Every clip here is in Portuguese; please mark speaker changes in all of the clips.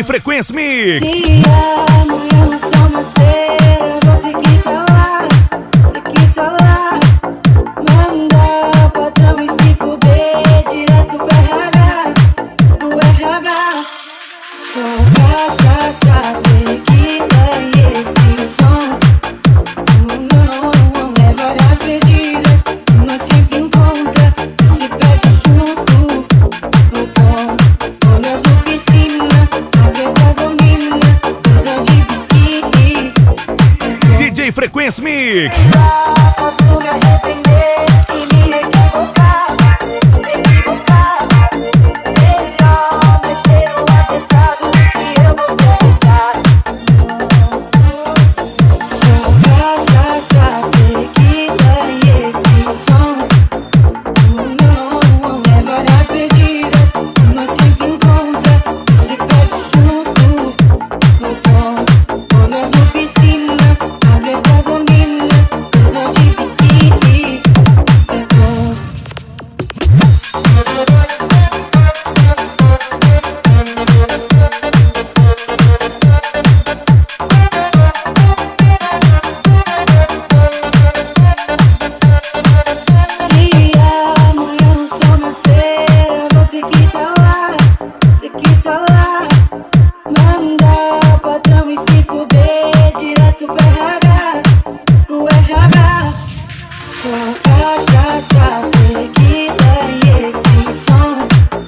Speaker 1: Frequência Mix.
Speaker 2: Se amanhã o sol nascer, eu vou ter que tá lá, Manda o patrão e se fuder, direto pro RH, Só pra saber que tem esse som. Não, é várias perdidas, nós sempre encontra e se perde junto. O tom, olha as oficinas, a quebra domina, todas de biquíni.
Speaker 1: DJ Frequência Mix.
Speaker 2: Posso me arrepender e me equivocar. Melhor meter o atestado que eu vou precisar. Só pra saber que tem esse som. Não, é várias perdidas, nós sempre encontra e se perde junto. O tom, olha as oficinas, a letra domina, todas de biquíni. É bom. Se amanhã o sol nascer, eu vou ter que tá lá, Manda o patrão e se fuder, direto pro RH, Só pra saber que tem esse som.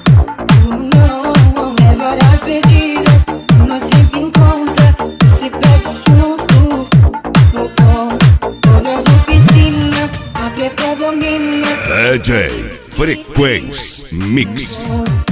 Speaker 2: Não, é várias perdidas, nós sempre encontra e se perde junto. O tom, olha as oficinas, a letra domina.
Speaker 1: DJ Frequência Mix.